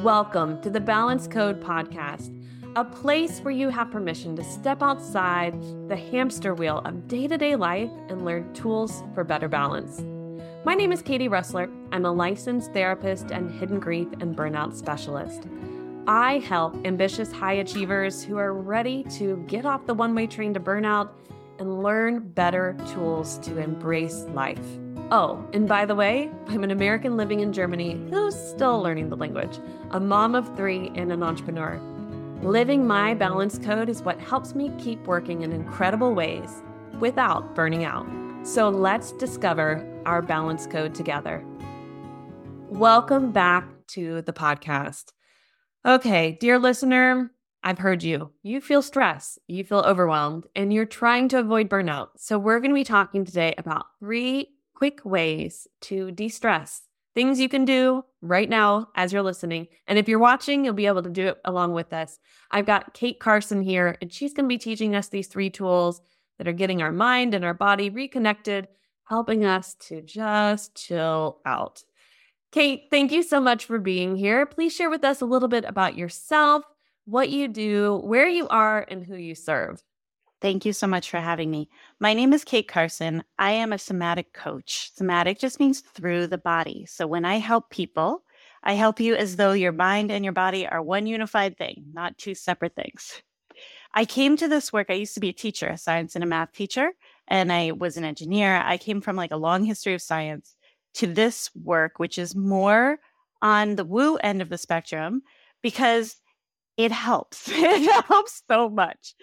Welcome to the Balance Code podcast, a place where you have permission to step outside the hamster wheel of day-to-day life and learn tools for better balance. My name is Katie Ressler. I'm a licensed therapist and hidden grief and burnout specialist. I help ambitious high achievers who are ready to get off the one-way train to burnout and learn better tools to embrace life. Oh, and by the way, I'm an American living in Germany who's still learning the language, a mom of 3 and an entrepreneur. Living my balance code is what helps me keep working in incredible ways without burning out. So let's discover our balance code together. Welcome back to the podcast. Okay, dear listener, I've heard you. You feel stress, you feel overwhelmed, and you're trying to avoid burnout. So we're going to be talking today about 3 quick ways to de-stress, things you can do right now as you're listening. And if you're watching, you'll be able to do it along with us. I've got Kate Carson here, and she's going to be teaching us these 3 tools that are getting our mind and our body reconnected, helping us to just chill out. Kate, thank you so much for being here. Please share with us a little bit about yourself, what you do, where you are, and who you serve. Thank you so much for having me. My name is Kate Carson. I am a somatic coach. Somatic just means through the body. So when I help people, I help you as though your mind and your body are one unified thing, not 2 separate things. I came to this work. I used to be a teacher, a science and a math teacher, and I was an engineer. I came from like a long history of science to this work, which is more on the woo end of the spectrum because it helps. It helps so much.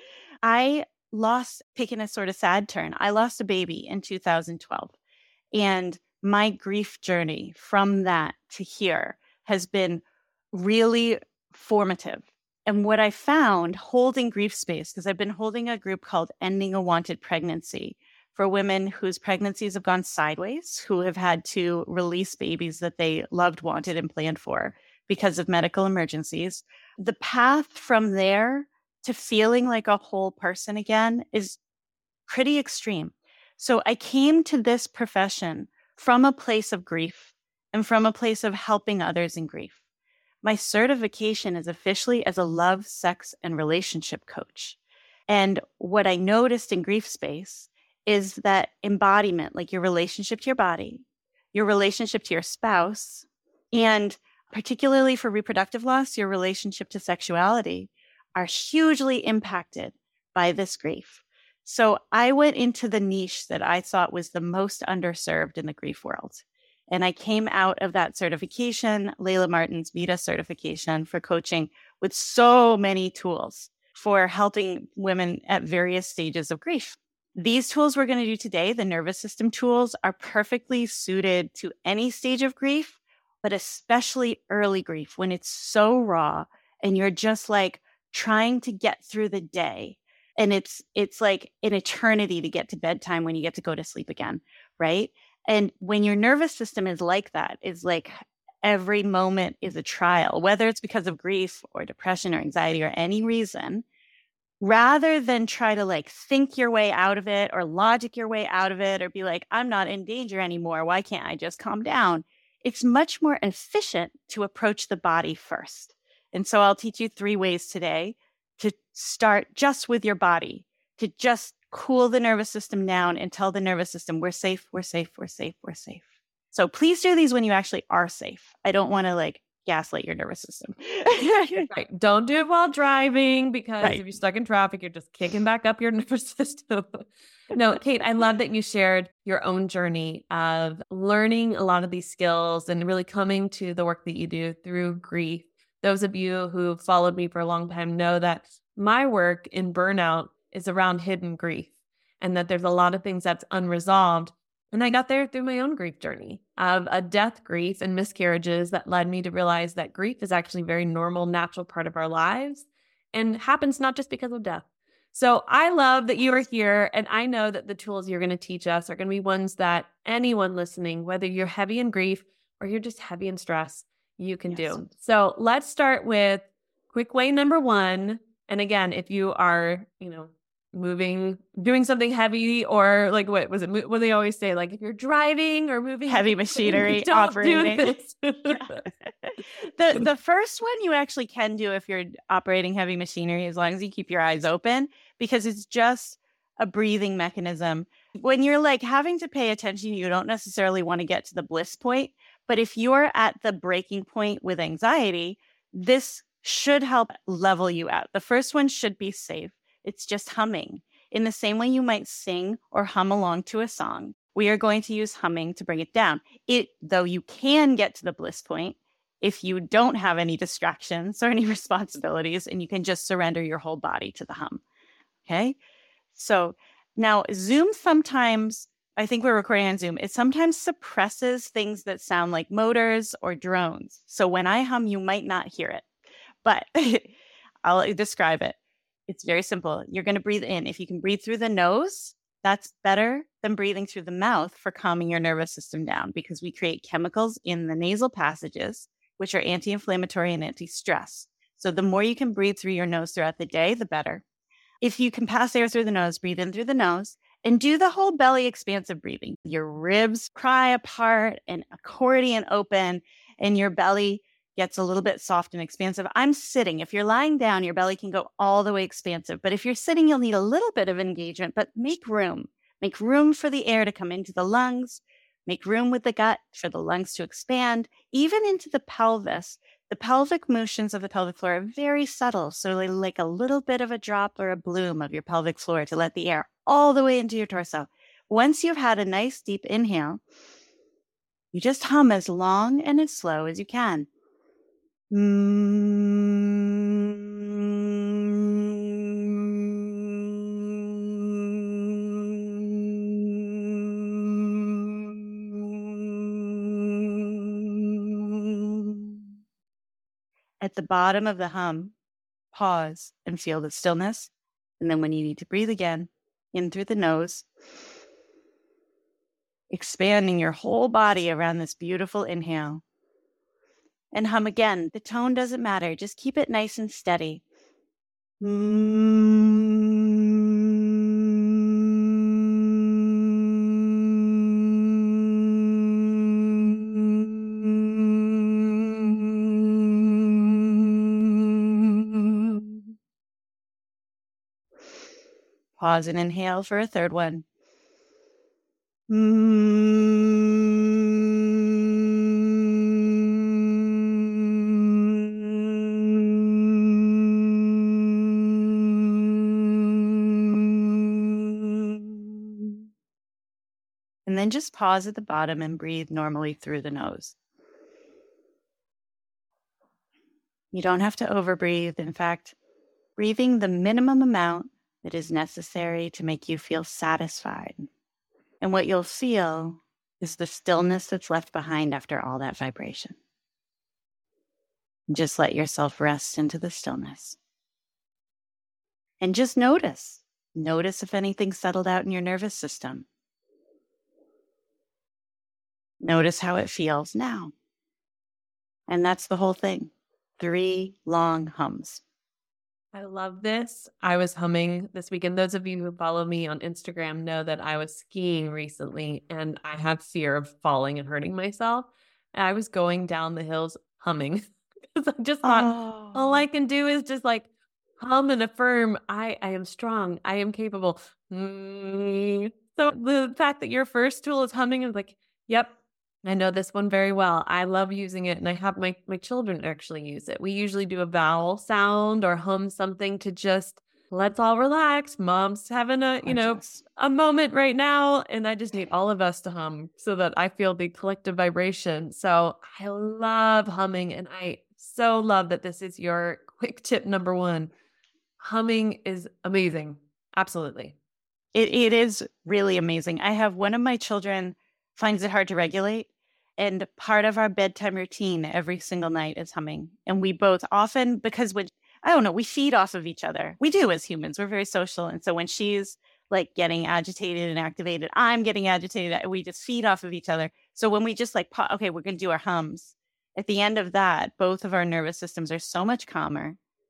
Taking a sort of sad turn. I lost a baby in 2012. And my grief journey from that to here has been really formative. And what I found holding grief space, because I've been holding a group called Ending a Wanted Pregnancy for women whose pregnancies have gone sideways, who have had to release babies that they loved, wanted, and planned for because of medical emergencies. The path from there to feeling like a whole person again is pretty extreme. So I came to this profession from a place of grief and from a place of helping others in grief. My certification is officially as a love, sex, and relationship coach. And what I noticed in grief space is that embodiment, like your relationship to your body, your relationship to your spouse, and particularly for reproductive loss, your relationship to sexuality, are hugely impacted by this grief. So I went into the niche that I thought was the most underserved in the grief world. And I came out of that certification, Layla Martin's Vita certification for coaching with so many tools for helping women at various stages of grief. These tools we're going to do today, the nervous system tools, are perfectly suited to any stage of grief, but especially early grief when it's so raw and you're just like, trying to get through the day. And it's like an eternity to get to bedtime when you get to go to sleep again, right? And when your nervous system is like that, it's like every moment is a trial, whether it's because of grief or depression or anxiety or any reason, rather than try to like think your way out of it or logic your way out of it or be like, I'm not in danger anymore. Why can't I just calm down? It's much more efficient to approach the body first. And so I'll teach you 3 ways today to start just with your body, to just cool the nervous system down and tell the nervous system, we're safe, we're safe, we're safe, we're safe. So please do these when you actually are safe. I don't want to like gaslight your nervous system. Right. Don't do it while driving because if you're stuck in traffic, you're just kicking back up your nervous system. No, Kate, I love that you shared your own journey of learning a lot of these skills and really coming to the work that you do through grief. Those of you who followed me for a long time know that my work in burnout is around hidden grief and that there's a lot of things that's unresolved. And I got there through my own grief journey of a death grief and miscarriages that led me to realize that grief is actually a very normal, natural part of our lives and happens not just because of death. So I love that you are here. And I know that the tools you're going to teach us are going to be ones that anyone listening, whether you're heavy in grief or you're just heavy in stress, you can do. So let's start with quick way number 1. And again, if you are, moving, doing something heavy, or like, what was it? What they always say, like if you're driving or moving heavy machinery, don't operating. do this. The first one you actually can do if you're operating heavy machinery, as long as you keep your eyes open, because it's just a breathing mechanism. When you're like having to pay attention, you don't necessarily want to get to the bliss point. But if you're at the breaking point with anxiety, this should help level you out. The first one should be safe. It's just humming. In the same way you might sing or hum along to a song, we are going to use humming to bring it down. Though you can get to the bliss point if you don't have any distractions or any responsibilities, and you can just surrender your whole body to the hum. Okay? So now Zoom sometimes, I think we're recording on Zoom, it sometimes suppresses things that sound like motors or drones. So when I hum, you might not hear it, but I'll describe it. It's very simple. You're going to breathe in. If you can breathe through the nose, that's better than breathing through the mouth for calming your nervous system down, because we create chemicals in the nasal passages, which are anti-inflammatory and anti-stress. So the more you can breathe through your nose throughout the day, the better. If you can pass air through the nose, breathe in through the nose and do the whole belly expansive breathing. Your ribs pry apart and accordion open, and your belly gets a little bit soft and expansive. I'm sitting. If you're lying down, your belly can go all the way expansive. But if you're sitting, you'll need a little bit of engagement, but make room. Make room for the air to come into the lungs. Make room with the gut for the lungs to expand, even into the pelvis. The pelvic motions of the pelvic floor are very subtle. So like a little bit of a drop or a bloom of your pelvic floor to let the air all the way into your torso. Once you've had a nice deep inhale, you just hum as long and as slow as you can. At the bottom of the hum, pause and feel the stillness. And then when you need to breathe again, in through the nose, expanding your whole body around this beautiful inhale. And hum again. The tone doesn't matter. Just keep it nice and steady. Pause and inhale for a third one. And then just pause at the bottom and breathe normally through the nose. You don't have to overbreathe. In fact, breathing the minimum amount that is necessary to make you feel satisfied. And what you'll feel is the stillness that's left behind after all that vibration. Just let yourself rest into the stillness. And just notice. Notice if anything settled out in your nervous system. Notice how it feels now. And that's the whole thing. 3 long hums. I love this. I was humming this weekend. Those of you who follow me on Instagram know that I was skiing recently and I have fear of falling and hurting myself. And I was going down the hills humming because I just thought all I can do is just like hum and affirm, I am strong. I am capable. So the fact that your first tool is humming is like, yep, I know this one very well. I love using it, and I have my children actually use it. We usually do a vowel sound or hum something to just, let's all relax. Mom's having a moment right now, and I just need all of us to hum so that I feel the collective vibration. So I love humming, and I so love that this is your quick tip number 1. Humming is amazing. Absolutely. It is really amazing. I have one of my children finds it hard to regulate. And part of our bedtime routine every single night is humming. And we both often, because we feed off of each other. We do as humans. We're very social. And so when she's like getting agitated and activated, I'm getting agitated. We just feed off of each other. So when we just like, okay, we're going to do our hums. At the end of that, both of our nervous systems are so much calmer.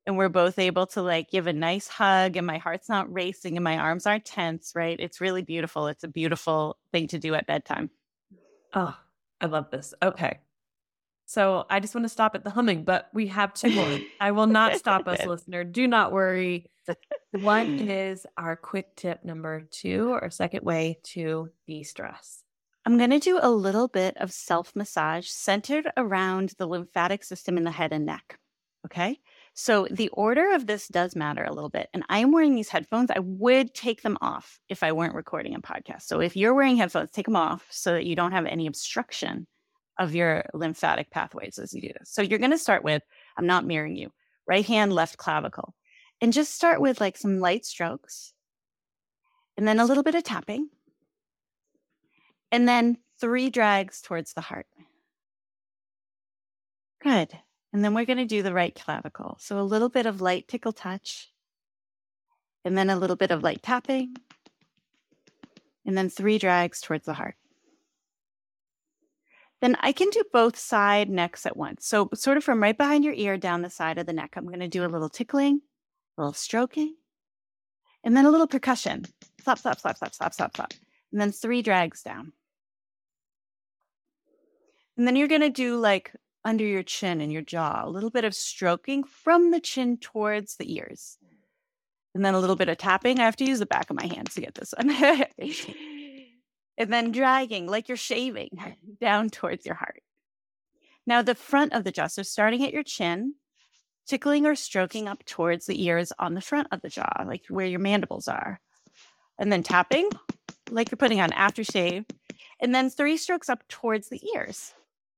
and we're both able to like give a nice hug, and my heart's not racing and my arms aren't tense, right? It's really beautiful. It's a beautiful thing to do at bedtime. Oh, I love this. Okay. So I just want to stop at the humming, but we have two more. I will not stop us, listener. Do not worry. One is our quick tip number 2, or second way to de-stress. I'm going to do a little bit of self-massage centered around the lymphatic system in the head and neck. Okay. So the order of this does matter a little bit. And I'm wearing these headphones. I would take them off if I weren't recording a podcast. So if you're wearing headphones, take them off so that you don't have any obstruction of your lymphatic pathways as you do this. So you're going to start with, I'm not mirroring you, right hand, left clavicle. And just start with like some light strokes and then a little bit of tapping. And then 3 drags towards the heart. Good. And then we're going to do the right clavicle. So a little bit of light tickle touch. And then a little bit of light tapping. And then 3 drags towards the heart. Then I can do both side necks at once. So sort of from right behind your ear down the side of the neck, I'm going to do a little tickling, a little stroking, and then a little percussion. Slap, slap, slap, slap, slap, slap, slap. And then 3 drags down. And then you're going to do like under your chin and your jaw, a little bit of stroking from the chin towards the ears. And then a little bit of tapping. I have to use the back of my hands to get this one. And then dragging like you're shaving down towards your heart. Now the front of the jaw, so starting at your chin, tickling or stroking up towards the ears on the front of the jaw, like where your mandibles are. And then tapping like you're putting on aftershave. And then 3 strokes up towards the ears.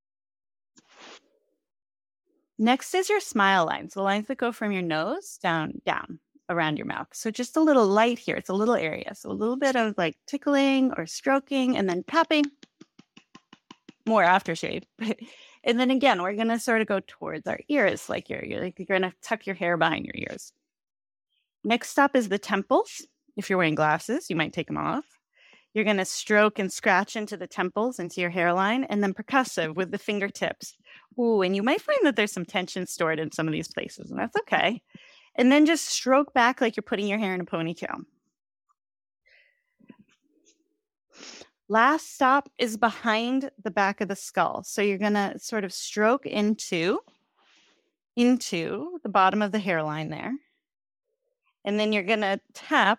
Next is your smile lines, the lines that go from your nose down around your mouth. So just a little light here. It's a little area. So a little bit of like tickling or stroking and then tapping. More aftershave. And then again, we're going to sort of go towards our ears, like you're going to tuck your hair behind your ears. Next up is the temples. If you're wearing glasses, you might take them off. You're going to stroke and scratch into the temples, into your hairline, and then percussive with the fingertips. Ooh, and you might find that there's some tension stored in some of these places, and that's okay. And then just stroke back like you're putting your hair in a ponytail. Last stop is behind the back of the skull. So you're going to sort of stroke into the bottom of the hairline there. And then you're going to tap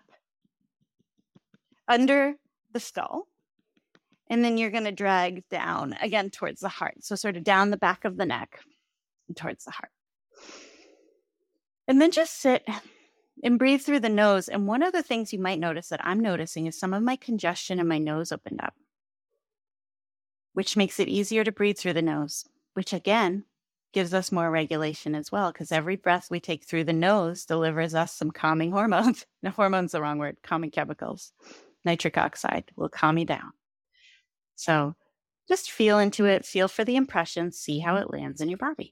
under the skull. And then you're going to drag down again towards the heart. So sort of down the back of the neck and towards the heart. And then just sit and breathe through the nose. And one of the things you might notice that I'm noticing is some of my congestion in my nose opened up, which makes it easier to breathe through the nose, which again gives us more regulation as well, because every breath we take through the nose delivers us some calming hormones. No, hormone's the wrong word, calming chemicals. Nitric oxide will calm you down. So just feel into it, feel for the impression, see how it lands in your body.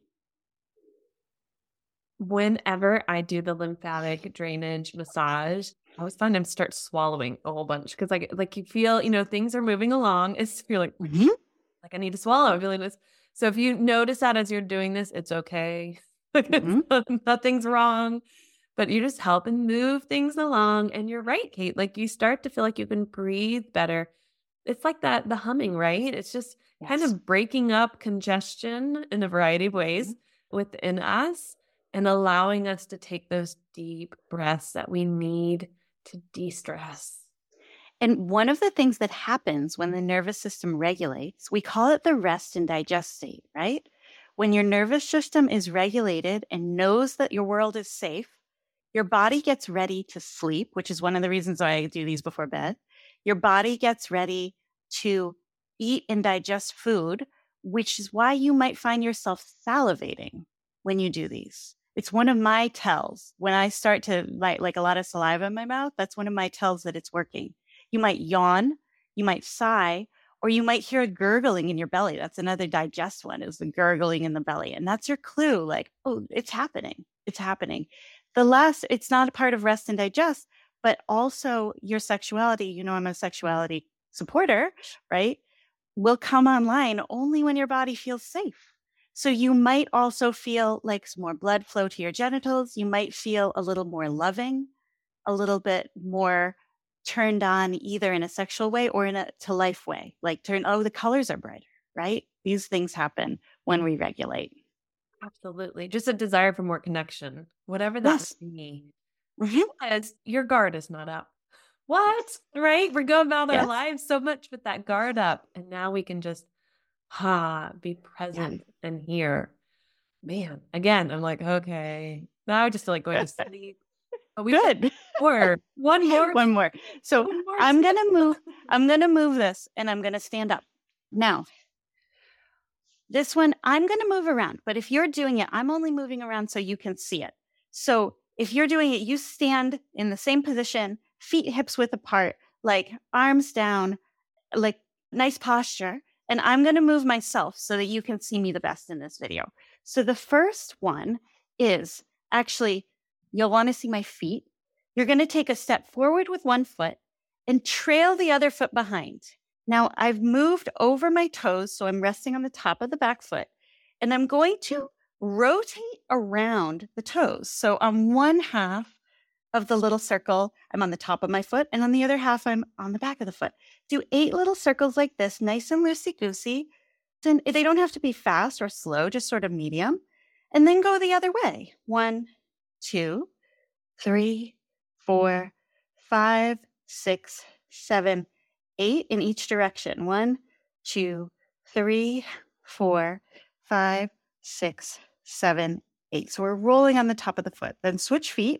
Whenever I do the lymphatic drainage massage, I always find I start swallowing a whole bunch because like you feel, things are moving along. You're like, like I need to swallow. I'm feeling this. So if you notice that as you're doing this, it's okay. Nothing's wrong, but you're just helping move things along. And you're right, Kate. Like you start to feel like you can breathe better. It's like that, the humming, right? It's just kind of breaking up congestion in a variety of ways within us and allowing us to take those deep breaths that we need to de-stress. And one of the things that happens when the nervous system regulates, we call it the rest and digest state, right? When your nervous system is regulated and knows that your world is safe, your body gets ready to sleep, which is one of the reasons why I do these before bed. Your body gets ready to eat and digest food, which is why you might find yourself salivating when you do these. It's one of my tells. When I start to like a lot of saliva in my mouth, that's one of my tells that it's working. You might yawn, you might sigh, or you might hear a gurgling in your belly. That's another digest one, is the gurgling in the belly. And that's your clue, like, oh, it's happening. It's happening. It's not a part of rest and digest, but also your sexuality, I'm a sexuality supporter, right? Will come online only when your body feels safe. So you might also feel like some more blood flow to your genitals. You might feel a little more loving, a little bit more turned on, either in a sexual way or in a to life way. Like the colors are brighter, right? These things happen when we regulate. Absolutely. Just a desire for more connection, whatever that may be. Because your guard is not up. What? Right? We're going about our lives so much with that guard up. And now we can just be present and here. Man, again, I'm like, okay. Now I just feel like going to sleep. Oh, Good. One more. So I'm gonna move this and I'm gonna stand up. Now, this one, I'm gonna move around, but if you're doing it, I'm only moving around so you can see it. So if you're doing it, you stand in the same position, feet hips width apart, like arms down, like nice posture. And I'm going to move myself so that you can see me the best in this video. So the first one is actually, you'll want to see my feet. You're going to take a step forward with one foot and trail the other foot behind. Now I've moved over my toes, so I'm resting on the top of the back foot, and I'm going to rotate around the toes. So on one half of the little circle, I'm on the top of my foot, and on the other half, I'm on the back of the foot. Do 8 little circles like this, nice and loosey-goosey. Then they don't have to be fast or slow, just sort of medium. And then go the other way. 1, 2, 3, 4, 5, 6, 7, 8 in each direction. 1, 2, 3, 4, 5, 6, 7, 8. So we're rolling on the top of the foot. Then switch feet.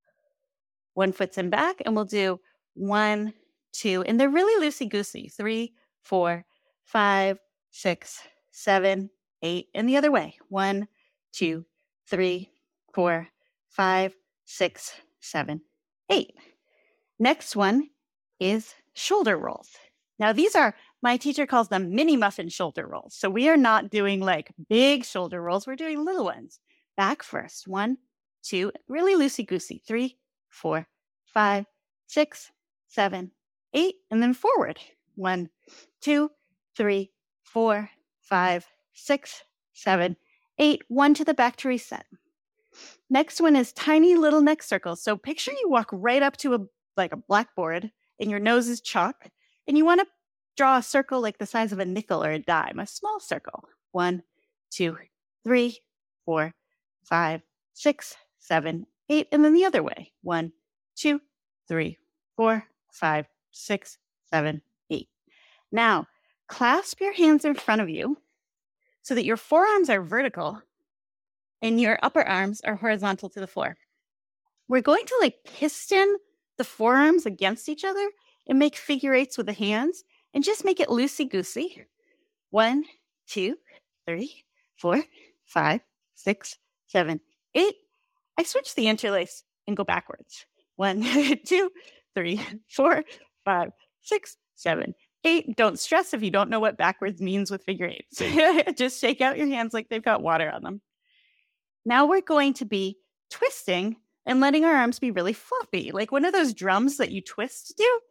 One foot's in back, and we'll do 1, 2, and they're really loosey-goosey. 3, 4, 5, 6, 7, 8, and the other way. 1, 2, 3, 4, 5, 6, 7, 8. Next one is shoulder rolls. Now these are, my teacher calls them mini muffin shoulder rolls. So we are not doing like big shoulder rolls. We're doing little ones. Back first. 1, 2, really loosey-goosey. 3, 4, 5, 6, 7, 8, and then forward. 1, 2, 3, 4, 5, 6, 7, 8. 1 to the back to reset. Next one is tiny little neck circles. So picture you walk right up to a blackboard and your nose is chalk, and you want to draw a circle like the size of a nickel or a dime, a small circle. 1, 2, 3, 4, 5, 6, 7, 8, and then the other way. 1, 2, 3, 4, 5, 6, 7, 8. Now, clasp your hands in front of you so that your forearms are vertical and your upper arms are horizontal to the floor. We're going to piston the forearms against each other and make figure eights with the hands and just make it loosey-goosey. 1, 2, 3, 4, 5, 6, 7, 8. I switch the interlace and go backwards. 1, 2, 3, 4, 5, 6, 7, 8. Don't stress if you don't know what backwards means with figure eights. Just shake out your hands like they've got water on them. Now we're going to be twisting and letting our arms be really floppy, like one of those drums that you twist to do.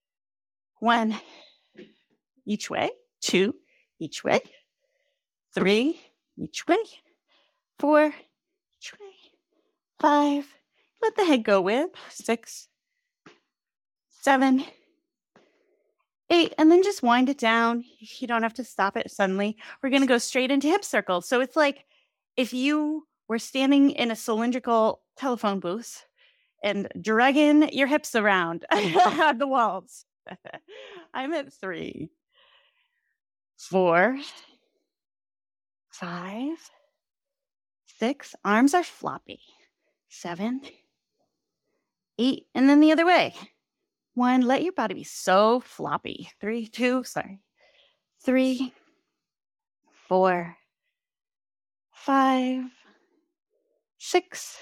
1 each way, 2 each way, 3 each way, 4 each way, 5. Let the head go with 6, 7, 8, and then just wind it down. You don't have to stop it suddenly. We're going to go straight into hip circles. So it's like if you were standing in a cylindrical telephone booth and dragging your hips around on the walls. I'm at 3, 4, 5, 6. Arms are floppy. 7, 8, and then the other way. 1, let your body be so floppy. 3, 4, 5, 6,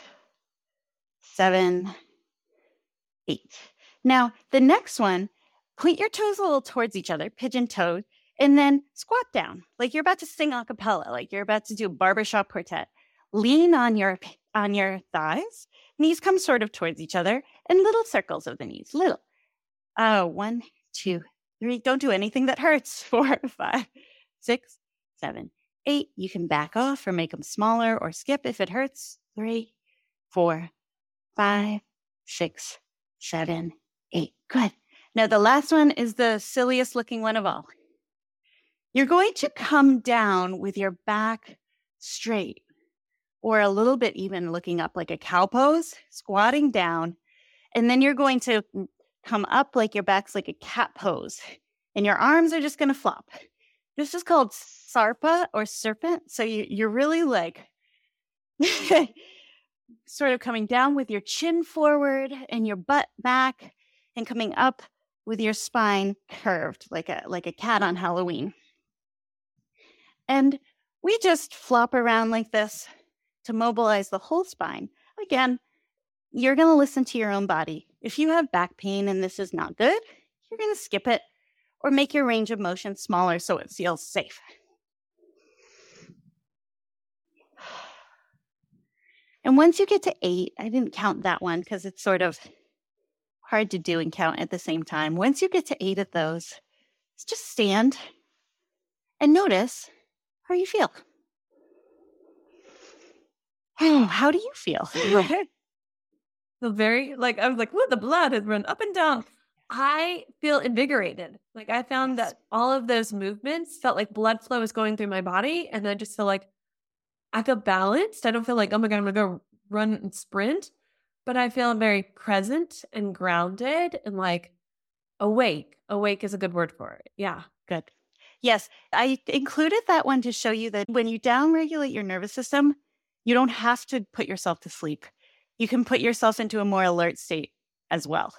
7, 8. Now, the next one, point your toes a little towards each other, pigeon-toed, and then squat down, like you're about to sing a cappella, like you're about to do a barbershop quartet. Lean on your thighs. Knees come sort of towards each other, and little circles of the knees, little. 1, 2, 3. Don't do anything that hurts. 4, 5, 6, 7, 8. You can back off or make them smaller or skip if it hurts. 3, 4, 5, 6, 7, 8. Good. Now, the last one is the silliest looking one of all. You're going to come down with your back straight or a little bit even looking up like a cow pose, squatting down. And then you're going to come up like your back's like a cat pose. And your arms are just going to flop. This is called sarpa or serpent. So you're really like sort of coming down with your chin forward and your butt back and coming up with your spine curved like a cat on Halloween. And we just flop around like this to mobilize the whole spine. Again, you're going to listen to your own body. If you have back pain and this is not good, you're going to skip it or make your range of motion smaller so it feels safe. And once you get to 8, I didn't count that one because it's sort of hard to do and count at the same time. Once you get to 8 of those, just stand and notice how you feel. How do you feel? Feel very, like, I was like, the blood has run up and down. I feel invigorated. Like, I found that all of those movements felt like blood flow is going through my body. And I just feel like I feel balanced. I don't feel like, oh my God, I'm going to go run and sprint. But I feel very present and grounded and like awake. Awake is a good word for it. Yeah. Good. Yes. I included that one to show you that when you downregulate your nervous system, you don't have to put yourself to sleep. You can put yourself into a more alert state as well.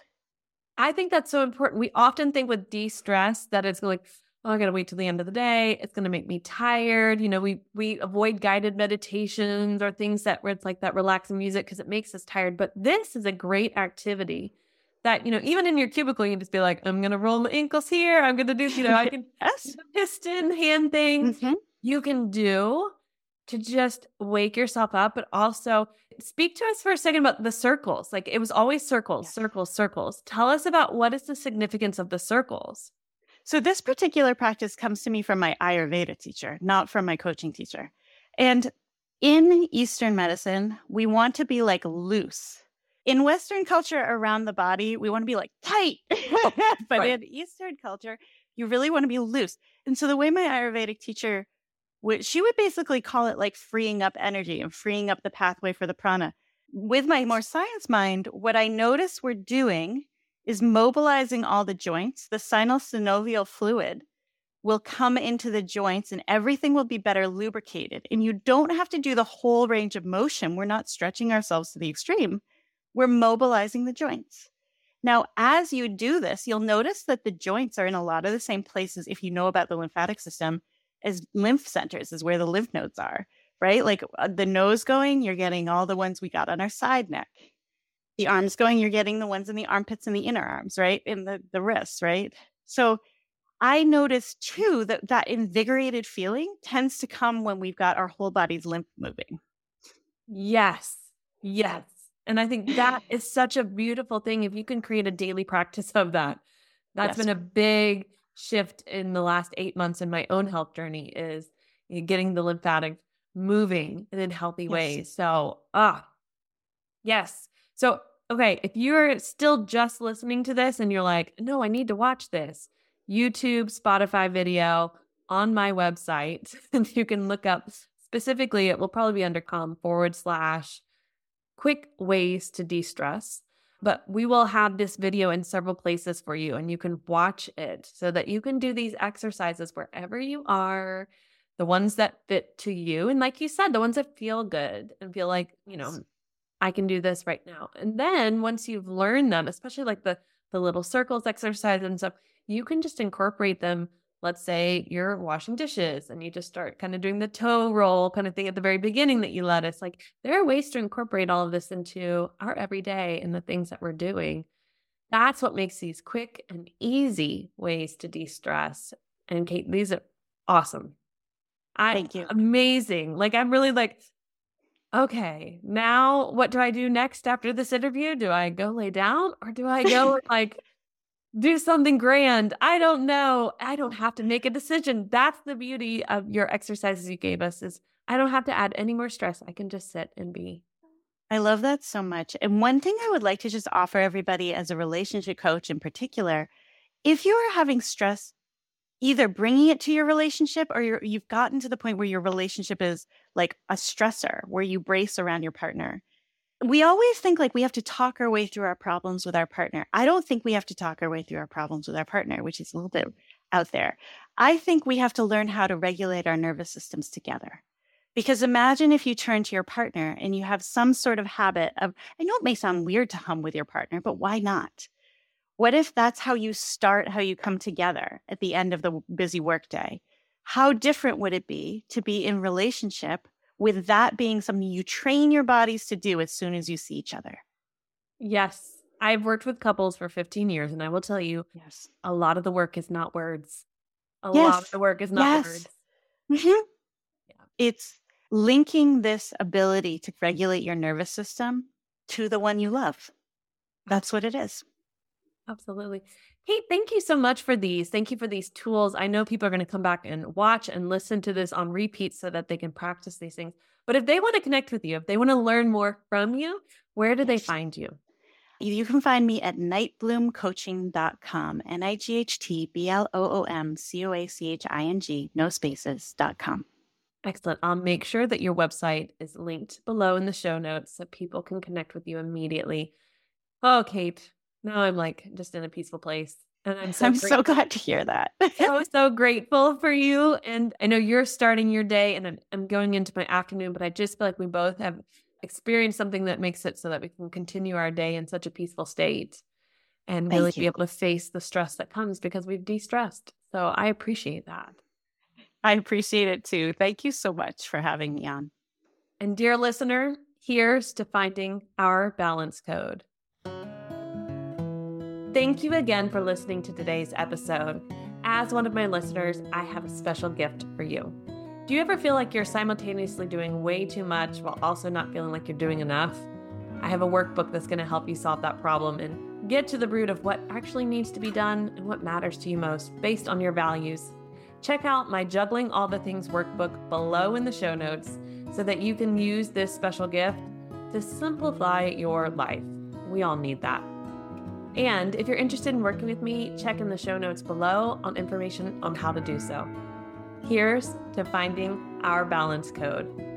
I think that's so important. We often think with de-stress that it's like, oh, I got to wait till the end of the day. It's going to make me tired. You know, we avoid guided meditations or things where it's like that relaxing music because it makes us tired. But this is a great activity that, you know, even in your cubicle, you can just be like, I'm going to roll my ankles here. I'm going to do, you know, I can Yes. piston hand things you can do to just wake yourself up, but also speak to us for a second about the circles. Like, it was always circles, circles, circles. Tell us about what is the significance of the circles. So this particular practice comes to me from my Ayurveda teacher, not from my coaching teacher. And in Eastern medicine, we want to be like loose. In Western culture around the body, we want to be like tight. But in Eastern culture, you really want to be loose. And so the way my Ayurvedic teacher she would basically call it like freeing up energy and freeing up the pathway for the prana. With my more science mind, what I notice we're doing is mobilizing all the joints. The sinosynovial fluid will come into the joints and everything will be better lubricated. And you don't have to do the whole range of motion. We're not stretching ourselves to the extreme. We're mobilizing the joints. Now, as you do this, you'll notice that the joints are in a lot of the same places, if you know about the lymphatic system, as lymph centers, is where the lymph nodes are, right? Like the nose going, you're getting all the ones we got on our side neck. The arms going, you're getting the ones in the armpits and the inner arms, right? In the wrists, right? So I noticed too that invigorated feeling tends to come when we've got our whole body's lymph moving. Yes. Yes. And I think that is such a beautiful thing. If you can create a daily practice of that, that's been a big shift in the last 8 months in my own health journey, is getting the lymphatic moving in healthy ways. So, yes. So, okay, if you're still just listening to this and you're like, no, I need to watch this, YouTube, Spotify video on my website, and you can look up specifically, it will probably be under /quick ways to de-stress. But we will have this video in several places for you, and you can watch it so that you can do these exercises wherever you are, the ones that fit to you. And like you said, the ones that feel good and feel like, you know, I can do this right now. And then once you've learned them, especially like the little circles exercise and stuff, you can just incorporate them. Let's say you're washing dishes and you just start kind of doing the toe roll kind of thing at the very beginning that you let us. Like, there are ways to incorporate all of this into our everyday and the things that we're doing. That's what makes these quick and easy ways to de-stress. And Kate, these are awesome. Thank you. Amazing. Like, I'm really like, okay, now what do I do next after this interview? Do I go lay down or do I go like do something grand. I don't know. I don't have to make a decision. That's the beauty of your exercises you gave us is I don't have to add any more stress. I can just sit and be. I love that so much. And one thing I would like to just offer everybody as a relationship coach in particular, if you are having stress, either bringing it to your relationship or you've gotten to the point where your relationship is like a stressor where you brace around your partner. We always think like we have to talk our way through our problems with our partner. I don't think we have to talk our way through our problems with our partner, which is a little bit out there. I think we have to learn how to regulate our nervous systems together. Because imagine if you turn to your partner and you have some sort of habit of, I know it may sound weird to hum with your partner, but why not? What if that's how you start, how you come together at the end of the busy workday? How different would it be to be in relationship with that being something you train your bodies to do as soon as you see each other? Yes. I've worked with couples for 15 years, and I will tell you, Yes. a lot of the work is not words. A lot of the work is not words. Mm-hmm. Yeah. It's linking this ability to regulate your nervous system to the one you love. That's what it is. Absolutely. Kate, thank you so much for these. Thank you for these tools. I know people are going to come back and watch and listen to this on repeat so that they can practice these things. But if they want to connect with you, if they want to learn more from you, where do they find you? You can find me at nightbloomcoaching.com, NIGHTBLOOMCOACHING, no spaces.com. Excellent. I'll make sure that your website is linked below in the show notes so people can connect with you immediately. Oh, Kate, now I'm like just in a peaceful place. And I'm so glad to hear that. so grateful for you. And I know you're starting your day and I'm going into my afternoon, but I just feel like we both have experienced something that makes it so that we can continue our day in such a peaceful state and really be able to face the stress that comes because we've de-stressed. So I appreciate that. I appreciate it too. Thank you so much for having me on. And dear listener, here's to finding our balance code. Thank you again for listening to today's episode. As one of my listeners, I have a special gift for you. Do you ever feel like you're simultaneously doing way too much while also not feeling like you're doing enough? I have a workbook that's going to help you solve that problem and get to the root of what actually needs to be done and what matters to you most based on your values. Check out my Juggling All the Things workbook below in the show notes so that you can use this special gift to simplify your life. We all need that. And if you're interested in working with me, check in the show notes below on information on how to do so. Here's to finding our balance code.